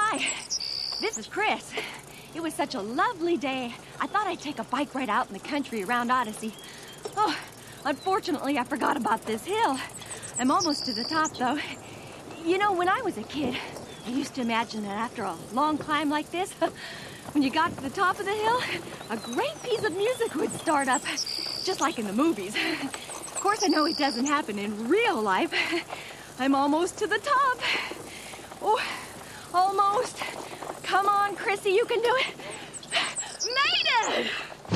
Hi, this is Chris. It was such a lovely day. I thought I'd take a bike ride out in the country around Odyssey. Oh, unfortunately, I forgot about this hill. I'm almost to the top, though. You know, when I was a kid, I used to imagine that after a long climb like this, when you got to the top of the hill, a great piece of music would start up, just like in the movies. Of course, I know it doesn't happen in real life. I'm almost to the top. Oh, almost. Come on, Chrissy, you can do it. Made it!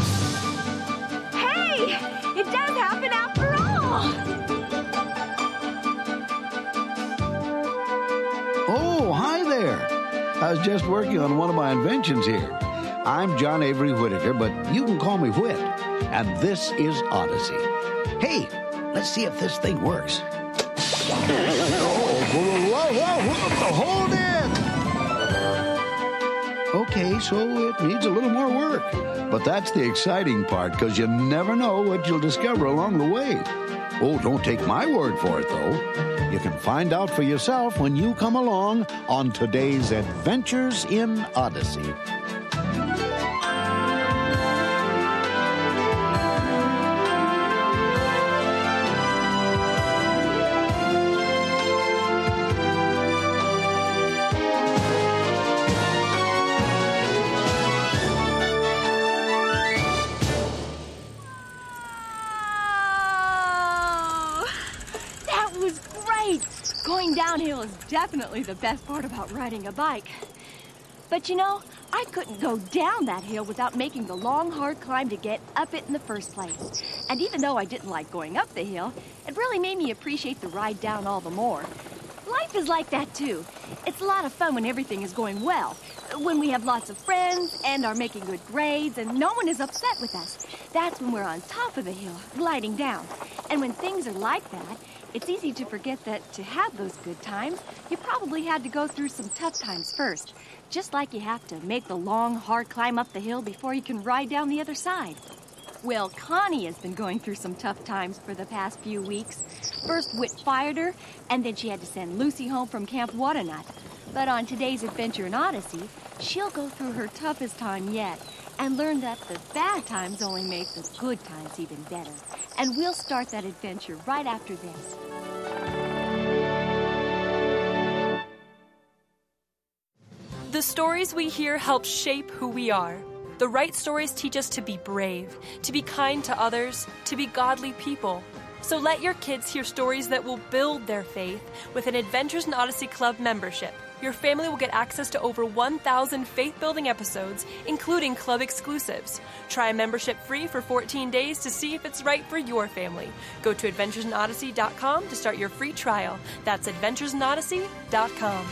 Hey, it does happen after all. Oh, hi there. I was just working on one of my inventions here. I'm John Avery Whittaker, but you can call me Whit. And this is Odyssey. Hey, let's see if this thing works. Hold it! Okay, so it needs a little more work. But that's the exciting part, because you never know what you'll discover along the way. Oh, don't take my word for it, though. You can find out for yourself when you come along on today's Adventures in Odyssey. Going downhill is definitely the best part about riding a bike. But you know, I couldn't go down that hill without making the long, hard climb to get up it in the first place. And even though I didn't like going up the hill, it really made me appreciate the ride down all the more. Life is like that, too. It's a lot of fun when everything is going well. When we have lots of friends and are making good grades and no one is upset with us. That's when we're on top of the hill, gliding down. And when things are like that, it's easy to forget that to have those good times, you probably had to go through some tough times first. Just like you have to make the long, hard climb up the hill before you can ride down the other side. Well, Connie has been going through some tough times for the past few weeks. First, Whit fired her, and then she had to send Lucy home from Camp Waternut. But on today's adventure in Odyssey, she'll go through her toughest time yet and learn that the bad times only make the good times even better. And we'll start that adventure right after this. The stories we hear help shape who we are. The right stories teach us to be brave, to be kind to others, to be godly people. So let your kids hear stories that will build their faith with an Adventures in Odyssey Club membership. Your family will get access to over 1,000 faith-building episodes, including club exclusives. Try a membership free for 14 days to see if it's right for your family. Go to adventuresinodyssey.com to start your free trial. That's adventuresinodyssey.com.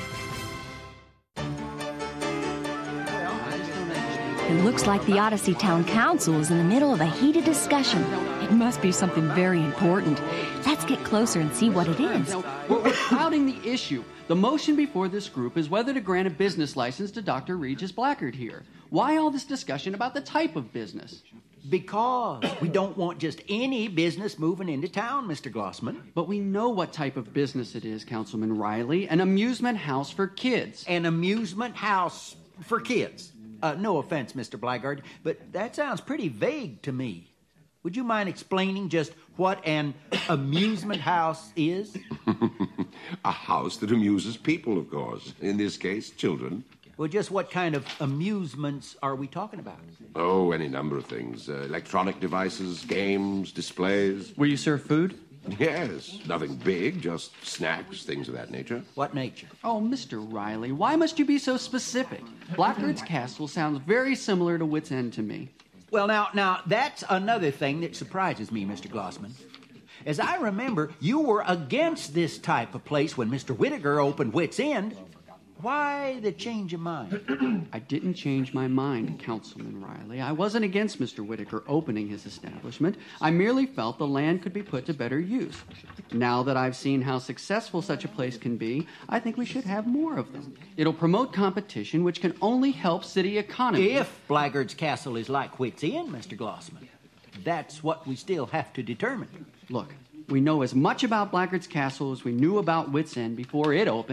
It looks like the Odyssey Town Council is in the middle of a heated discussion. It must be something very important. Let's get closer and see what it is. We're clouding the issue. The motion before this group is whether to grant a business license to Dr. Regis Blackard here. Why all this discussion about the type of business? Because we don't want just any business moving into town, Mr. Glossman. But we know what type of business it is, Councilman Riley. An amusement house for kids. An amusement house for kids. No offense, Mr. Blackard, but that sounds pretty vague to me. Would you mind explaining just what an amusement house is? A house that amuses people, of course. In this case, children. Well, just what kind of amusements are we talking about? Oh, any number of things. Electronic devices, games, displays. Will you serve food? Yes, nothing big, just snacks, things of that nature. What nature? Oh, Mr. Riley, why must you be so specific? Blackard's Castle sounds very similar to Wits End to me. Well, now, that's another thing that surprises me, Mr. Glossman. As I remember, you were against this type of place when Mr. Whittaker opened Wits End. Why the change of mind? I didn't change my mind, Councilman Riley. I wasn't against Mr. Whittaker opening his establishment. I merely felt the land could be put to better use. Now that I've seen how successful such a place can be, I think we should have more of them. It'll promote competition, which can only help city economy. If Blackard's Castle is like Wits End, Mr. Glossman, that's what we still have to determine. Look, we know as much about Blackard's Castle as we knew about Wits End before it opened.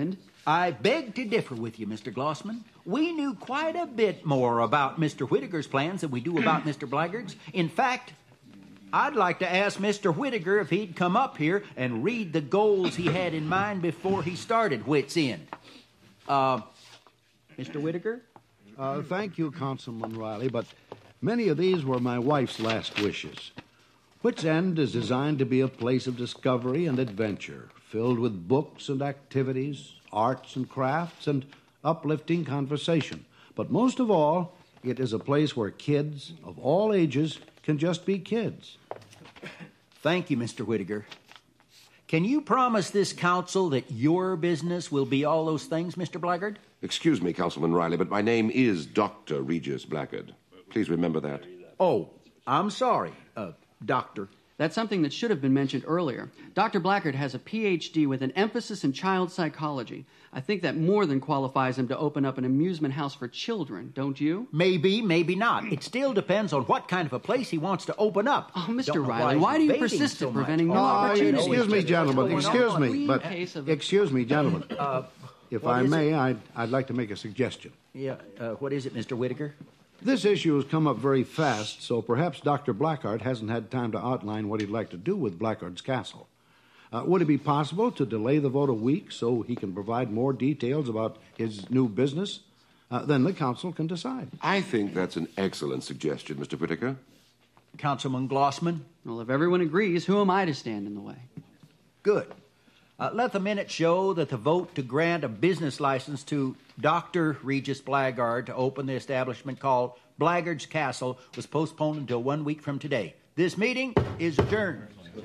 I beg to differ with you, Mr. Glossman. We knew quite a bit more about Mr. Whittaker's plans than we do about Mr. Blackguard's. In fact, I'd like to ask Mr. Whittaker if he'd come up here and read the goals he had in mind before he started Wits End. Mr. Whittaker? Thank you, Councilman Riley, but many of these were my wife's last wishes. Wits End is designed to be a place of discovery and adventure, filled with books and activities, arts and crafts, and uplifting conversation. But most of all, it is a place where kids of all ages can just be kids. Thank you, Mr. Whittaker. Can you promise this council that your business will be all those things, Mr. Blackguard? Excuse me, Councilman Riley, but my name is Dr. Regis Blackguard. Please remember that. Oh, I'm sorry, Doctor. That's something that should have been mentioned earlier. Dr. Blackguard has a Ph.D. with an emphasis in child psychology. I think that more than qualifies him to open up an amusement house for children, don't you? Maybe, maybe not. It still depends on what kind of a place he wants to open up. Oh, Mr. Riley, why do you persist in preventing new opportunities? Excuse me, gentlemen. Excuse me, gentlemen. If I may, I'd like to make a suggestion. Yeah, what is it, Mr. Whittaker? This issue has come up very fast, so perhaps Dr. Blackguard hasn't had time to outline what he'd like to do with Blackguard's Castle. Would it be possible to delay the vote a week so he can provide more details about his new business? Then the council can decide. I think that's an excellent suggestion, Mr. Whittaker. Councilman Glossman? Well, if everyone agrees, who am I to stand in the way? Good. Let the minutes show that the vote to grant a business license to Dr. Regis Blackguard to open the establishment called Blackguard's Castle was postponed until 1 week from today. This meeting is adjourned.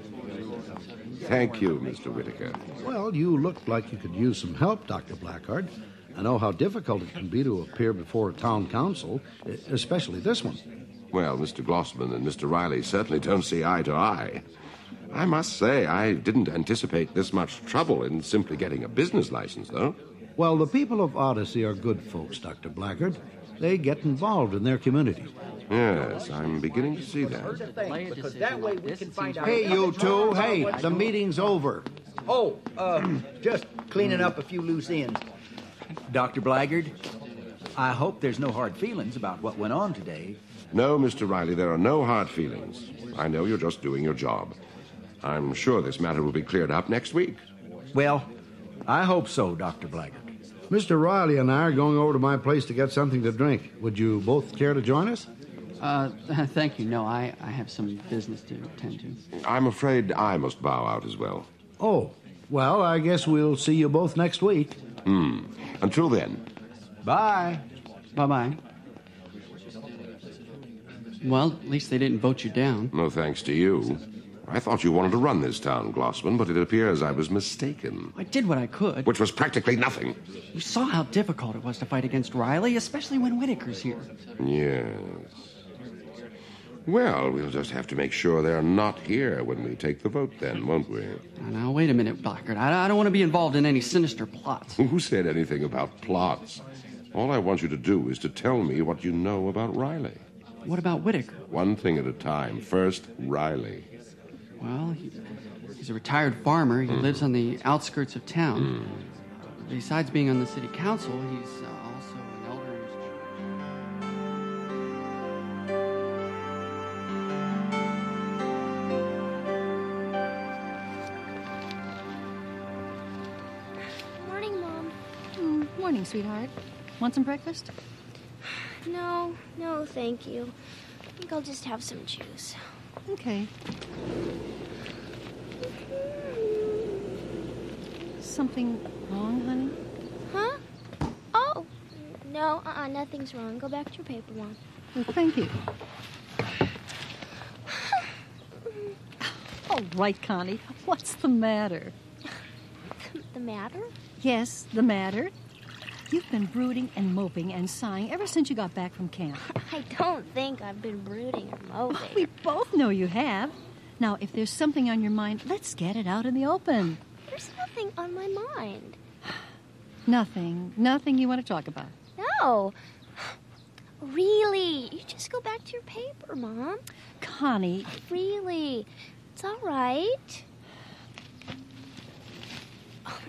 Thank you, Mr. Whittaker. Well, you look like you could use some help, Dr. Blackguard. I know how difficult it can be to appear before a town council, especially this one. Well, Mr. Glossman and Mr. Riley certainly don't see eye to eye. I must say, I didn't anticipate this much trouble in simply getting a business license, though. Well, the people of Odyssey are good folks, Dr. Blackguard. They get involved in their community. Yes, I'm beginning to see that. Because that way we can find out. Hey, you two. Hey, the meeting's over. Oh, just cleaning up a few loose ends. Dr. Blackguard, I hope there's no hard feelings about what went on today. No, Mr. Riley, there are no hard feelings. I know you're just doing your job. I'm sure this matter will be cleared up next week. Well, I hope so, Dr. Blackguard. Mr. Riley and I are going over to my place to get something to drink. Would you both care to join us? Thank you. No, I have some business to attend to. I'm afraid I must bow out as well. Oh, well, I guess we'll see you both next week. Until then. Bye. Bye-bye. Well, at least they didn't vote you down. No thanks to you. I thought you wanted to run this town, Glossman, but it appears I was mistaken. I did what I could. Which was practically nothing. You saw how difficult it was to fight against Riley, especially when Whittaker's here. Yes. Well, we'll just have to make sure they're not here when we take the vote then, won't we? Now, wait a minute, Blackguard. I don't want to be involved in any sinister plots. Who said anything about plots? All I want you to do is to tell me what you know about Riley. What about Whittaker? One thing at a time. First, Riley. Well, he's a retired farmer. He lives on the outskirts of town. Besides being on the city council, he's also an elder in his Morning, Mom. Morning, sweetheart. Want some breakfast? No, thank you. I think I'll just have some juice. Okay. Something wrong, honey? Huh? Oh, no, nothing's wrong. Go back to your paper, Mom. Well, thank you. All right, Connie. What's the matter? The matter? Yes, the matter. You've been brooding and moping and sighing ever since you got back from camp. I don't think I've been brooding or moping. We both know you have. Now, if there's something on your mind, let's get it out in the open. There's nothing on my mind. Nothing you want to talk about. No. Really, you just go back to your paper, Mom. Connie. Really, it's all right.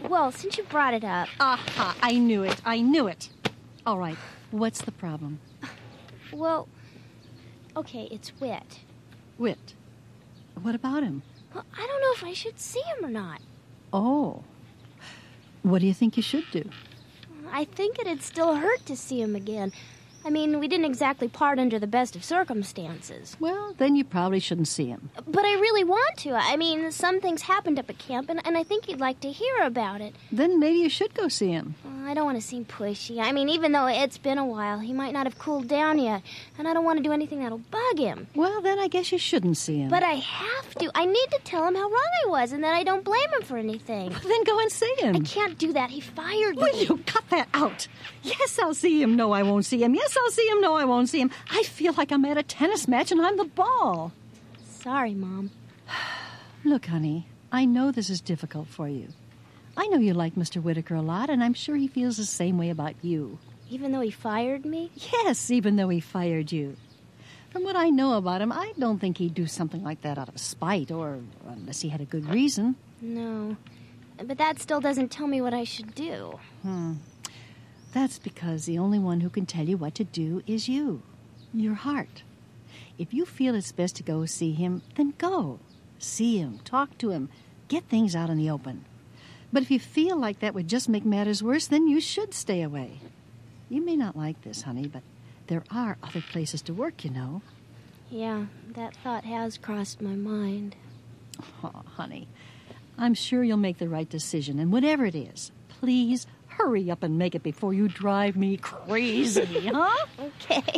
Well, since you brought it up... Aha, I knew it. All right, what's the problem? Well, okay, it's Whit. Whit. What about him? Well, I don't know if I should see him or not. Oh. What do you think you should do? I think it'd still hurt to see him again. I mean, we didn't exactly part under the best of circumstances. Well, then you probably shouldn't see him. But I really want to. I mean, some things happened up at camp, and I think you'd like to hear about it. Then maybe you should go see him. I don't want to seem pushy. I mean, even though it's been a while, he might not have cooled down yet, and I don't want to do anything that'll bug him. Well, then I guess you shouldn't see him. But I have to. I need to tell him how wrong I was and that I don't blame him for anything. Then go and see him. I can't do that. He fired me. Will you cut that out? Yes, I'll see him. No, I won't see him. Yes, I'll see him. No, I won't see him. I feel like I'm at a tennis match and I'm the ball. Sorry, Mom. Look, honey, I know this is difficult for you. I know you like Mr. Whitaker a lot, and I'm sure he feels the same way about you. Even though he fired me? Yes, even though he fired you. From what I know about him, I don't think he'd do something like that out of spite, or unless he had a good reason. No. But that still doesn't tell me what I should do. That's because the only one who can tell you what to do is you. Your heart. If you feel it's best to go see him, then go. See him, talk to him, get things out in the open. But if you feel like that would just make matters worse, then you should stay away. You may not like this, honey, but there are other places to work, you know. Yeah, that thought has crossed my mind. Oh, honey, I'm sure you'll make the right decision, and whatever it is, please hurry up and make it before you drive me crazy, huh? Okay.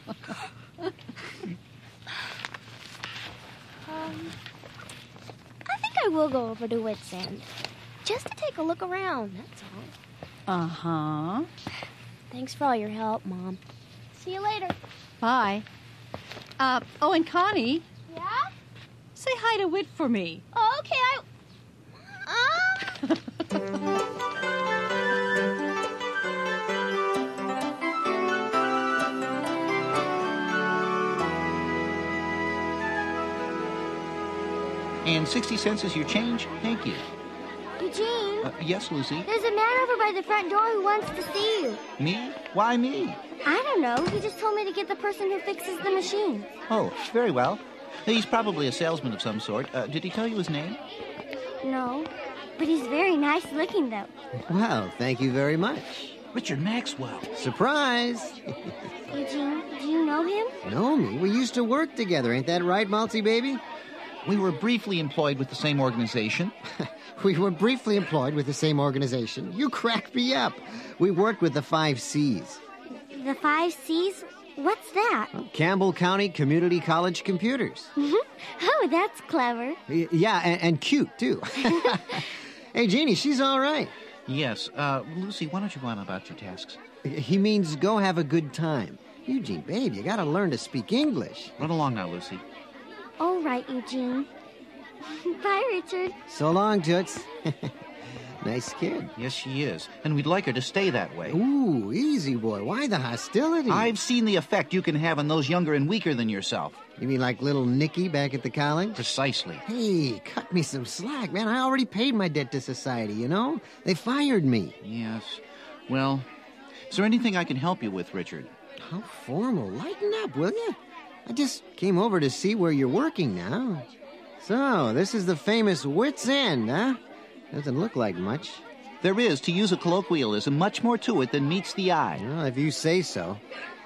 I think I will go over to Whit's End. Just to take a look around, that's all. Uh-huh. Thanks for all your help, Mom. See you later. Bye. Oh, and Connie, Yeah? say hi to Whit for me. Oh, okay, And 60 cents is your change? Thank you. Eugene, Yes, Lucy? there's a man over by the front door who wants to see you. Me? Why me? I don't know. He just told me to get the person who fixes the machine. Oh, very well. He's probably a salesman of some sort. Did he tell you his name? No, but he's very nice looking, though. Well, thank you very much. Richard Maxwell. Surprise! Eugene, do you know him? Know me? We used to work together, ain't that right, Malty baby? We were briefly employed with the same organization. We were briefly employed with the same organization. You cracked me up. We worked with the 5 C's. The 5 C's? What's that? Campbell County Community College Computers. Oh, that's clever. Yeah, and cute, too. Hey, Jeannie, she's all right. Yes. Lucy, why don't you go on about your tasks? He means go have a good time. Eugene, babe, you gotta learn to speak English. Run along now, Lucy. All right, Eugene. Bye, Richard. So long, Toots. Nice kid. Yes, she is. And we'd like her to stay that way. Ooh, easy, boy. Why the hostility? I've seen the effect you can have on those younger and weaker than yourself. You mean like little Nicky back at the college? Precisely. Hey, cut me some slack, man. I already paid my debt to society, you know? They fired me. Yes. Well, is there anything I can help you with, Richard? How formal. Lighten up, will you? I just came over to see where you're working now. So, this is the famous Whit's End, huh? Doesn't look like much. There is, to use a colloquialism, much more to it than meets the eye. Well, if you say so.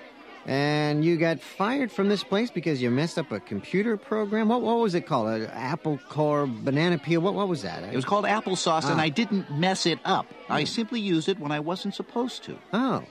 And you got fired from this place because you messed up a computer program? What was it called? An apple core banana peel? What was that? It was called applesauce, and I didn't mess it up. I simply used it when I wasn't supposed to. Oh.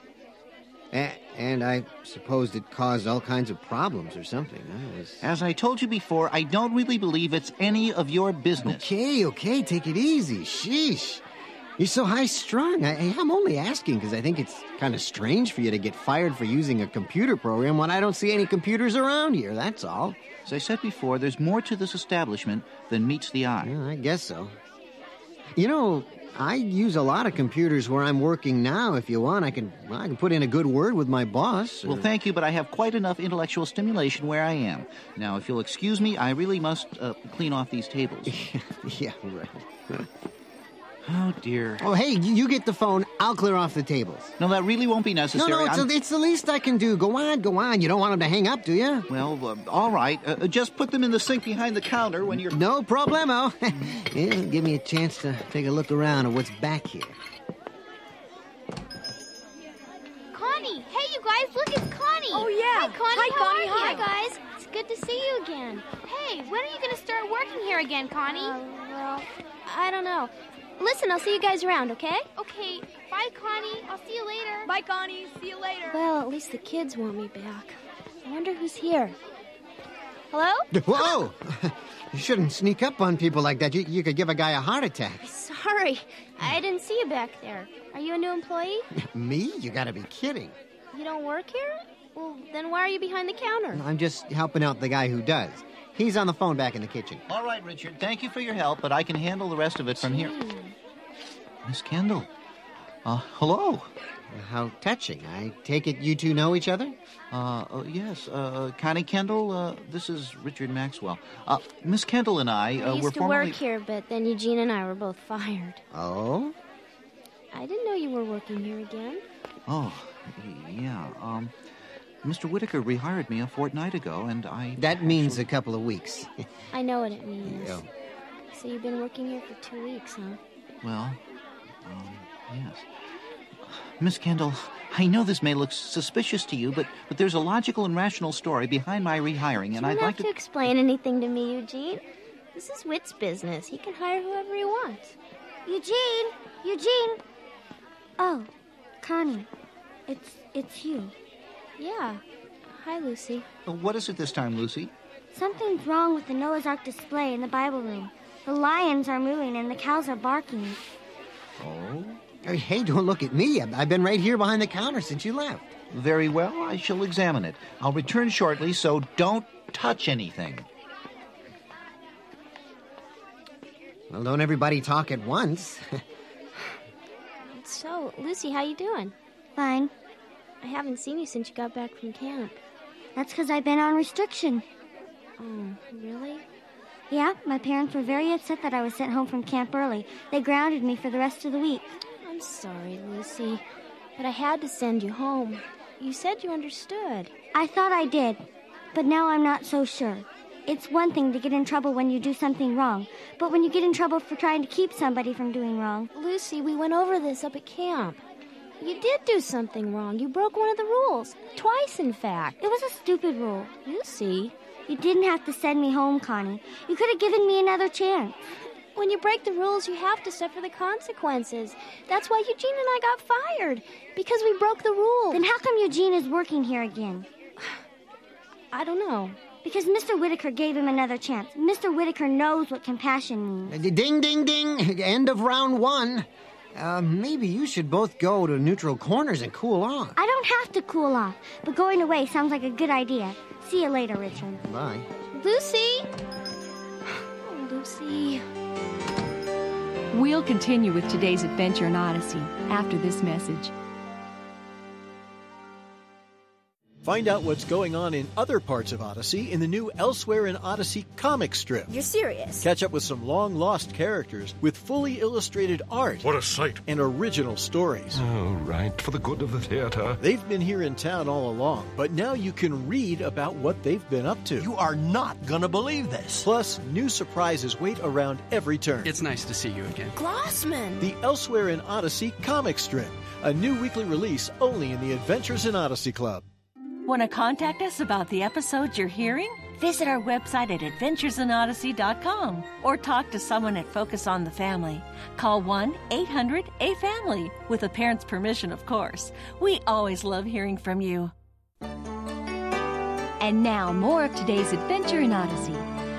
And I supposed it caused all kinds of problems or something. As I told you before, I don't really believe it's any of your business. Okay, take it easy. Sheesh. You're so high-strung. I'm only asking because I think it's kind of strange for you to get fired for using a computer program when I don't see any computers around here, that's all. As I said before, there's more to this establishment than meets the eye. Yeah, I guess so. You know, I use a lot of computers where I'm working now. If you want, I can put in a good word with my boss. Well, thank you, but I have quite enough intellectual stimulation where I am. Now, if you'll excuse me, I really must clean off these tables. Yeah, right. Oh, dear. Oh, hey, you get the phone. I'll clear off the tables. No, that really won't be necessary. No, it's the least I can do. Go on. You don't want them to hang up, do you? Well, all right. Just put them in the sink behind the counter when you're... No problemo. It'll give me a chance to take a look around at what's back here. Connie! Hey, you guys, look, it's Connie! Oh, yeah. Hi, Connie. Hi, How Connie. are you? Hi. Hi, guys. It's good to see you again. Hey, when are you going to start working here again, Connie? Well, I don't know. Listen, I'll see you guys around, okay? Okay. Bye, Connie. I'll see you later. Bye, Connie. See you later. Well, at least the kids want me back. I wonder who's here. Hello? Whoa! You shouldn't sneak up on people like that. You could give a guy a heart attack. Sorry. I didn't see you back there. Are you a new employee? Me? You gotta be kidding. You don't work here? Well, then why are you behind the counter? I'm just helping out the guy who does. He's on the phone back in the kitchen. All right, Richard. Thank you for your help, but I can handle the rest of it from here. Miss Kendall. Hello. How touching. I take it you two know each other? Yes. Connie Kendall, this is Richard Maxwell. Miss Kendall and I, I used were to formerly... work here, but then Eugene and I were both fired. Oh? I didn't know you were working here again. Oh, yeah. Mr. Whitaker rehired me a fortnight ago, and I... That means a couple of weeks. I know what it means. Yeah. So you've been working here for 2 weeks, huh? Well, yes. Miss Kendall, I know this may look suspicious to you, but there's a logical and rational story behind my rehiring, and I'd like to... You don't have to explain anything to me, Eugene. This is Whit's business. He can hire whoever he wants. Eugene! Oh, Connie. It's you. Yeah. Hi, Lucy. What is it this time, Lucy? Something's wrong with the Noah's Ark display in the Bible room. The lions are mooing and the cows are barking. Oh? Hey, don't look at me. I've been right here behind the counter since you left. Very well. I shall examine it. I'll return shortly, so don't touch anything. Well, don't everybody talk at once. So, Lucy, how you doing? Fine. I haven't seen you since you got back from camp. That's because I've been on restriction. Oh, really? Yeah, my parents were very upset that I was sent home from camp early. They grounded me for the rest of the week. I'm sorry, Lucy, but I had to send you home. You said you understood. I thought I did, but now I'm not so sure. It's one thing to get in trouble when you do something wrong, but when you get in trouble for trying to keep somebody from doing wrong... Lucy, we went over this up at camp. You did do something wrong. You broke one of the rules. Twice, in fact. It was a stupid rule. Lucy... You didn't have to send me home, Connie. You could have given me another chance. When you break the rules, you have to suffer the consequences. That's why Eugene and I got fired, because we broke the rules. Then how come Eugene is working here again? I don't know. Because Mr. Whitaker gave him another chance. Mr. Whitaker knows what compassion means. Ding, ding, ding. End of round one. Maybe you should both go to neutral corners and cool off. I don't have to cool off, but going away sounds like a good idea. See you later, Richard. Bye. Lucy! Oh, Lucy. We'll continue with today's adventure in Odyssey after this message. Find out what's going on in other parts of Odyssey in the new Elsewhere in Odyssey comic strip. You're serious? Catch up with some long-lost characters with fully illustrated art. What a sight. And original stories. Oh, right, for the good of the theater. They've been here in town all along, but now you can read about what they've been up to. You are not gonna believe this. Plus, new surprises wait around every turn. It's nice to see you again. Glossman! The Elsewhere in Odyssey comic strip. A new weekly release only in the Adventures in Odyssey Club. Want to contact us about the episodes you're hearing? Visit our website at adventuresinodyssey.com or talk to someone at Focus on the Family. Call 1-800-A-FAMILY, with a parent's permission, of course. We always love hearing from you. And now, more of today's adventure in Odyssey.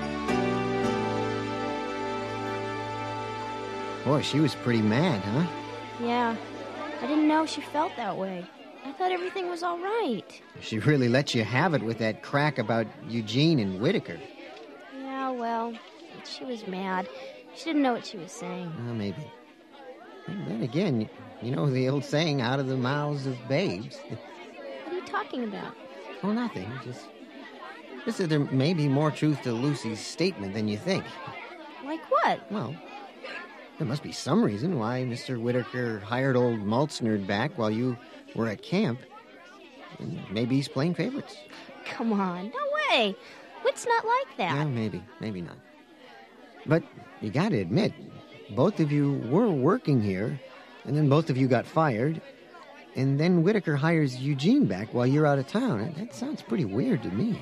Boy, she was pretty mad, huh? Yeah, I didn't know she felt that way. I thought everything was all right. She really let you have it with that crack about Eugene and Whitaker. Yeah, well, she was mad. She didn't know what she was saying. Maybe. And then again, you know the old saying, out of the mouths of babes. What are you talking about? Oh, nothing. Just that there may be more truth to Lucy's statement than you think. Like what? Well, There must be some reason why Mr. Whitaker hired old Maltzner back while you were at camp. And maybe he's playing favorites. Come on, no way. Whit's not like that. Yeah, maybe not. But you gotta admit, both of you were working here, and then both of you got fired, and then Whitaker hires Eugene back while you're out of town. That sounds pretty weird to me.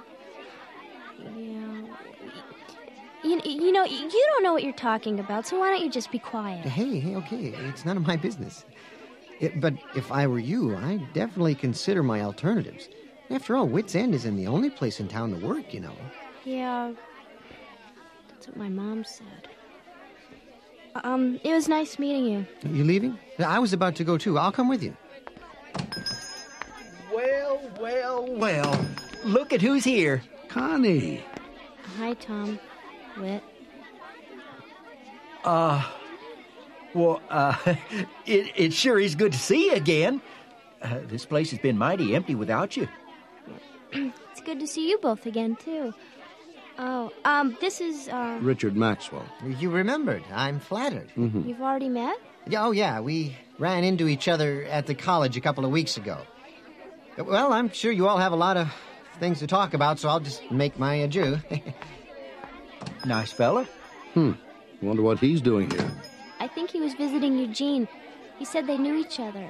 Yeah. You know, you don't know what you're talking about, so why don't you just be quiet? Hey, okay, it's none of my business. But if I were you, I'd definitely consider my alternatives. After all, Wits End isn't the only place in town to work, you know. Yeah, that's what my mom said. It was nice meeting you. You leaving? I was about to go, too. I'll come with you. Well. Look at who's here. Connie. Hi, Tom. Whit. It sure is good to see you again. This place has been mighty empty without you. It's good to see you both again, too. Oh, this is, Richard Maxwell. You remembered. I'm flattered. Mm-hmm. You've already met? Oh, yeah. We ran into each other at the college a couple of weeks ago. Well, I'm sure you all have a lot of things to talk about, so I'll just make my adieu. Nice fella. Wonder what he's doing here. I think he was visiting Eugene. He said they knew each other.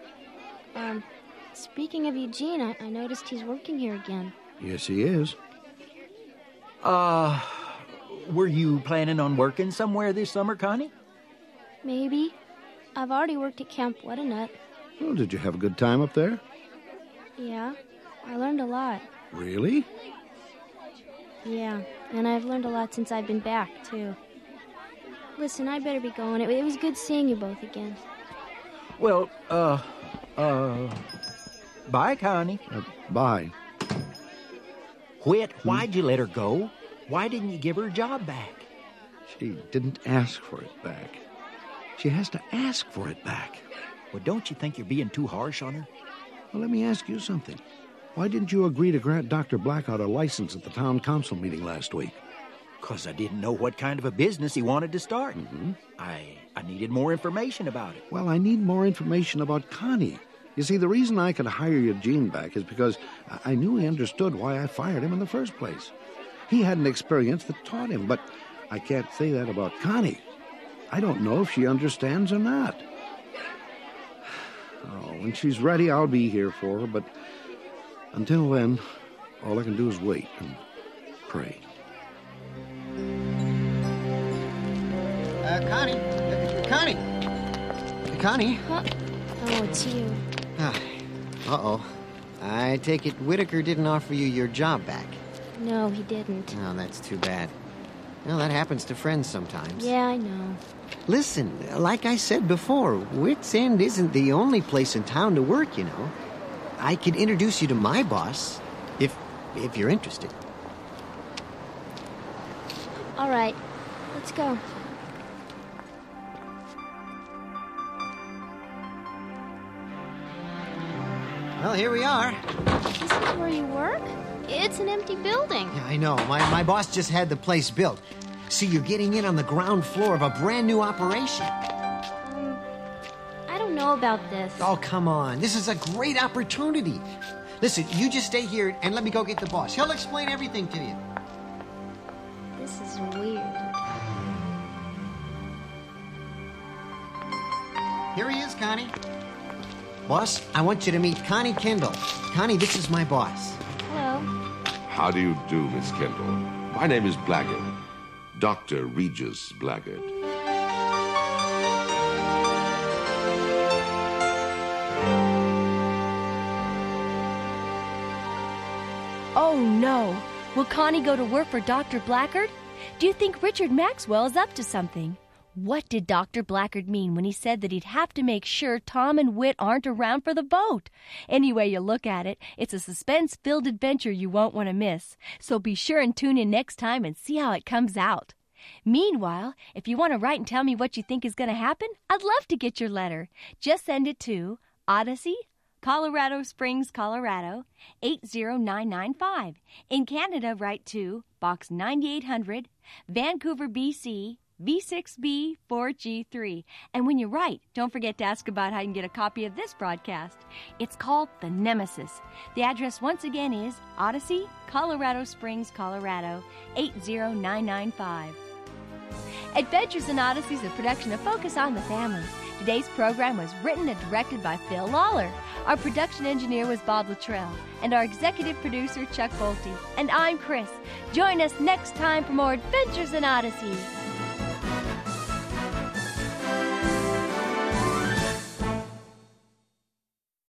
Speaking of Eugene, I noticed he's working here again. Yes, he is. Were you planning on working somewhere this summer, Connie? Maybe. I've already worked at Camp Wettanut. Oh, did you have a good time up there? Yeah, I learned a lot. Really? Yeah, and I've learned a lot since I've been back, too. Listen, I'd better be going. It was good seeing you both again. Well, bye, Connie. Bye. Whit, why'd you let her go? Why didn't you give her a job back? She didn't ask for it back. She has to ask for it back. Well, don't you think you're being too harsh on her? Well, let me ask you something. Why didn't you agree to grant Dr. Blackout a license at the town council meeting last week? 'Cause I didn't know what kind of a business he wanted to start. Mm-hmm. I needed more information about it. Well, I need more information about Connie. You see, the reason I could hire Eugene back is because I knew he understood why I fired him in the first place. He had an experience that taught him, but I can't say that about Connie. I don't know if she understands or not. Oh, when she's ready, I'll be here for her, but until then, all I can do is wait and pray. Connie? Huh? Oh, it's you. Uh-oh. I take it Whitaker didn't offer you your job back. No, he didn't. Oh, that's too bad. Well, that happens to friends sometimes. Yeah, I know. Listen, like I said before, Wits End isn't the only place in town to work, you know. I could introduce you to my boss, if you're interested. All right, let's go. Well, here we are. This is where you work? It's an empty building. Yeah, I know. My boss just had the place built. So you're getting in on the ground floor of a brand new operation. I don't know about this. Oh, come on. This is a great opportunity. Listen, you just stay here and let me go get the boss. He'll explain everything to you. This is weird. Here he is, Connie. Boss, I want you to meet Connie Kendall. Connie, this is my boss. Hello. How do you do, Miss Kendall? My name is Blackguard. Dr. Regis Blackguard. Oh, no. Will Connie go to work for Dr. Blackguard? Do you think Richard Maxwell is up to something? What did Dr. Blackguard mean when he said that he'd have to make sure Tom and Whit aren't around for the vote? Any way you look at it, it's a suspense-filled adventure you won't want to miss. So be sure and tune in next time and see how it comes out. Meanwhile, if you want to write and tell me what you think is going to happen, I'd love to get your letter. Just send it to Odyssey, Colorado Springs, Colorado, 80995. In Canada, write to Box 9800, Vancouver, BC, V6B4G3. And when you write, don't forget to ask about how you can get a copy of this broadcast. It's called The Nemesis. The address once again is Odyssey, Colorado Springs, Colorado, 80995. Adventures in Odyssey is a production of Focus on the Family. Today's program was written and directed by Phil Lawler. Our production engineer was Bob Luttrell, and our executive producer, Chuck Bolte. And I'm Chris. Join us next time for more Adventures in Odyssey.